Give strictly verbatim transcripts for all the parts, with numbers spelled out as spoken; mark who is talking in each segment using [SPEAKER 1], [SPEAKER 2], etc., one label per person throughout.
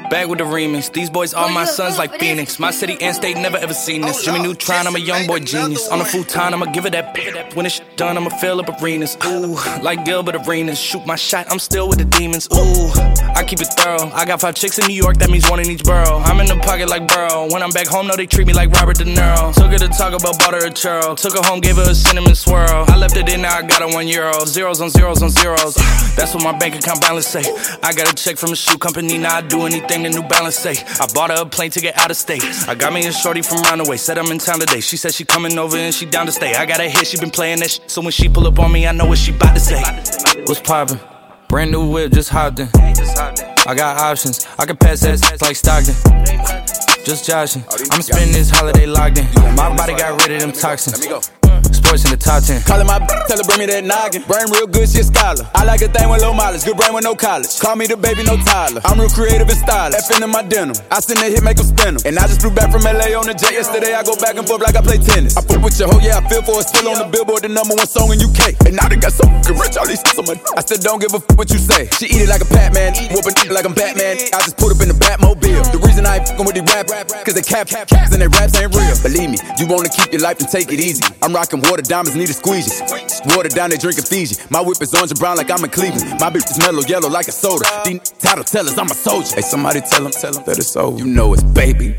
[SPEAKER 1] Bag with the remix. These boys all my sons like Phoenix. My city and state never ever seen this. Jimmy Neutron, I'm a young boy genius. On a futon, I'ma give it that p- When it's done, I'ma fill up arenas. Ooh, like Gilbert Arenas. Shoot my shot, I'm still with the demons. Ooh, I keep it thorough. I got five chicks in New York, that means one in each borough. I'm in the pocket like Burrow. When I'm back home, no, they treat me like Robert De Niro. Took her to Taco Bell, bought her a churro. Took her home, gave her a cinnamon swirl. I left it in, now I got her one euro. Zeros on zeros on zeros. That's what my bank account balance say. I got a check from a shoe company, now I do anything the New Balance say. I bought her a plane to get out of state. I got me a shorty from round the way, said I'm in town today. She said she coming over and she down to stay. I got a hit, she been playing that shit, so when she pull up on me, I know what she bout to say. What's poppin'? Brand new whip, just hopped in. I got options, I can pass that like Stockton. Just joshing, I'ma spend this holiday locked in. My body got rid of them toxins. Sports in the top ten.
[SPEAKER 2] Callin' my b****, tell her bring me that noggin. Brain real good, she a scholar. I like a thing with low mileage, good brain with no college. Call me the baby, no Tyler. I'm real creative and stylish. F in my denim. I send that hit, make them spin 'em. And I just flew back from L A on the jet yesterday. I go back and forth like I play tennis. I fuck with your hoe, yeah, I feel for it. Still on the Billboard, the number one song in U K. And now they got so fucking rich, all these on my d- I still don't give a f what you say. She eat it like a Pac-Man, whoopin' it like I'm Batman. I just put up in the Batmobile. The reason I ain't fuckin' with these rap, cause they cap, cap, caps and they raps ain't real. Believe me, you wanna keep your life and take it easy. I'm rockin' water, diamonds need a squeegee. Water down, they drinkin' Fiji. My whip is orange and brown like I'm in Cleveland. My bitch is mellow yellow like a soda. These title tellers, I'm a soldier. Hey, somebody tell them, tell them that it's over. You know it's baby.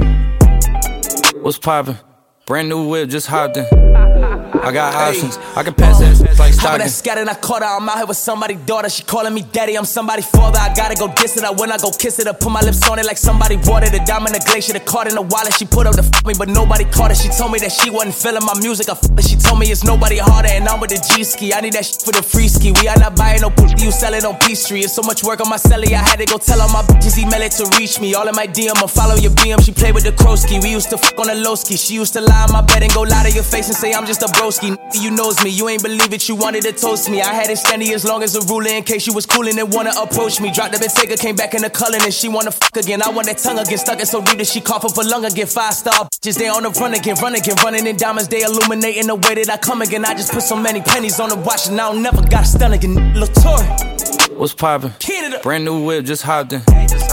[SPEAKER 1] What's poppin'? Brand new whip, just hopped in. I got options, I can pass that like Stockton.
[SPEAKER 3] That scattered, I caught her, I'm out here with somebody's daughter. She calling me daddy, I'm somebody's father. I gotta go diss it, I when I go kiss it. I put my lips on it like somebody watered it. Diamond the glacier, the card in the wallet. She put up the f me, but nobody caught it. She told me that she wasn't feeling my music. I f it. She told me it's nobody harder, and I'm with the G-ski. I need that shit for the free ski. We are not buying no pussy, you sell it on P Street. It's so much work on my celly, I had to go tell all my bitches email it to reach me. All in my D M, I follow your B M. She played with the Krosky. We used to f on the low ski. She used to lie on my bed and go lie to your face and say I'm just a broski. You knows me, you ain't believe it, you wanted to toast me. I had it standing as long as a ruler in case you was coolin' and wanna approach me. Dropped the Bentayga, came back in the cullin' and she wanna fuck again. I want that tongue again, stuck it so deep that she cough up a lung again. Five star bitches, they on the run again, run again, running in diamonds, they illuminating the way that I come again. I just put so many pennies on the watch and I don't never got a stun again. Latour.
[SPEAKER 1] What's poppin'? Brand new whip, just hopped in.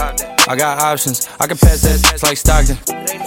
[SPEAKER 1] I got options, I can pass that like Stockton.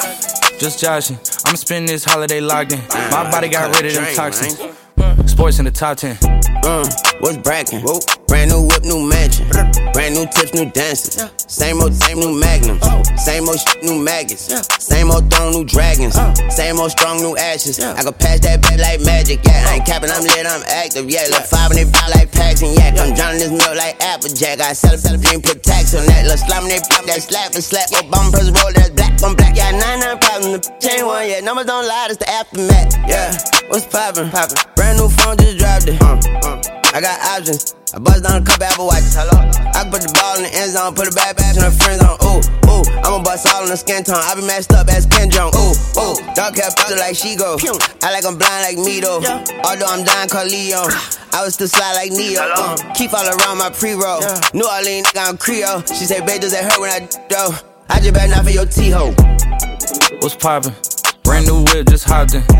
[SPEAKER 1] Just joshing, I'ma spend this holiday locked in. My body got rid of them toxins. Sports in the top ten.
[SPEAKER 4] Uh, what's brackin'? Whoa. Brand new whip, new mansion. Brand new tips, new dances. Same old, same new magnums. Same old shit, new maggots. Same old throne, new dragons. Same old strong, new ashes. I can pass that back like magic. Yeah, I ain't capping, I'm lit, I'm active. Yeah, look five and they buy like packs and yak. I'm drowning this milk like Applejack. I sell it, sell it, dream, put tax on that. Look slime, they pop that slap and slap. Obama press roll, that's black on black. Yeah, nine nine problems, the chain one. Yeah, numbers don't lie, it's the aftermath. Yeah, what's poppin'? Poppin'. Brand new phone, just dropped it. Uh, uh. I got options. I bust down a couple Apple Watches. Hello. I can put the ball in the end zone, put it back back to her friends on. Ooh, ooh. I'ma bust all in the skin tone. I be messed up as Ken Jong. Ooh, ooh. Dark hair, put like she go. I like I'm blind like me though. Although I'm dying, call Leo. I was still slide like Neo. Uh, keep all around my pre-roll. New Orleans, nigga, I'm Creole. She say, babe, does that hurt when I d- though? I just better not for your T-ho.
[SPEAKER 1] What's poppin'? Brand new whip, just hopped in.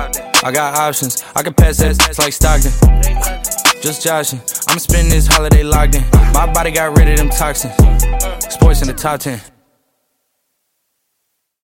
[SPEAKER 1] I got options, I can pass that like Stockton. Just joshing, I'ma spend this holiday locked in. My body got rid of them toxins. Sports in the top ten.